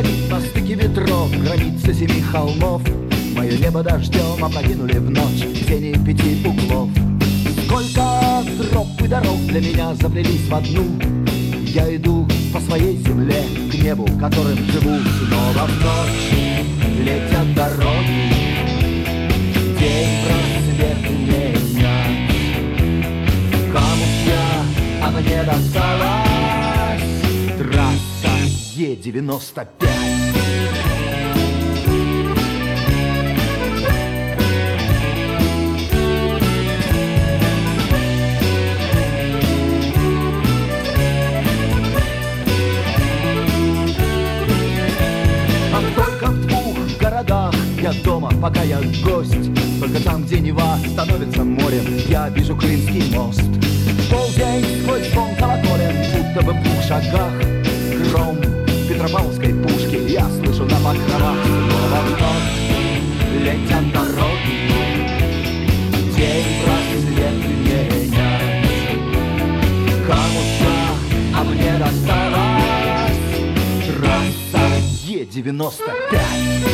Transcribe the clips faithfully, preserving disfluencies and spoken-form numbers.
стоит на стыке ветров, границы семи холмов. Мое небо дождем опрокинули в ночь тени пяти углов. Сколько троп и дорог для меня заплелись в одну. Я иду по своей земле к небу, которым живу. Снова в ночь летят дороги, день просвет менять. Кому я, а мне досталась трасса Е девяносто пять. Я дома, пока я гость. Только там, где Нева становится морем, я вижу Крымский мост. Полдень сквозь звон колоколен, будто бы в двух шагах. Гром Петропавловской пушки я слышу на покровах. Снова в ночь летят дороги, день просвет менять. Кому-то, а мне досталась трасса Е девяносто пять.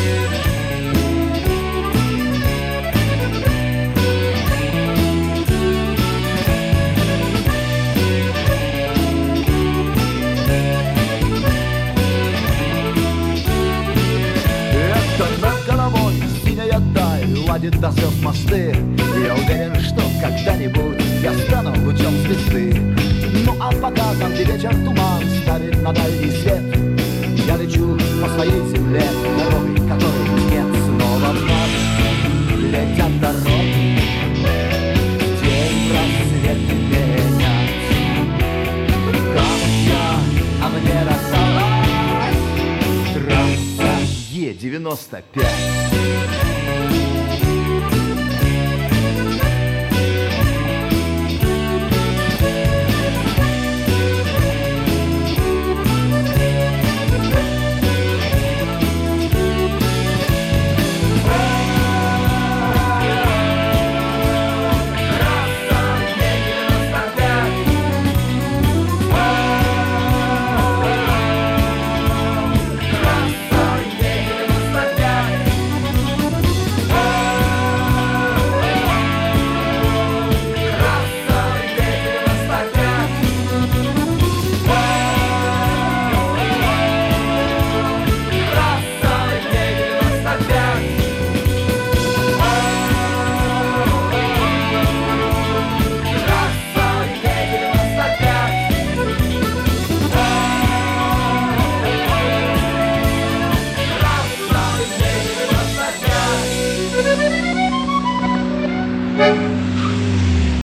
Ладит до звезд мосты. Я уверен, что когда-нибудь я стану лучом звезды. Ну а пока там, где вечер туман ставит на дальний свет, я лечу по своей земле дорогой, которой нет. Снова в ночь летят дороги, день просвет менять. Кому я, а мне досталась трасса Е девяносто пять.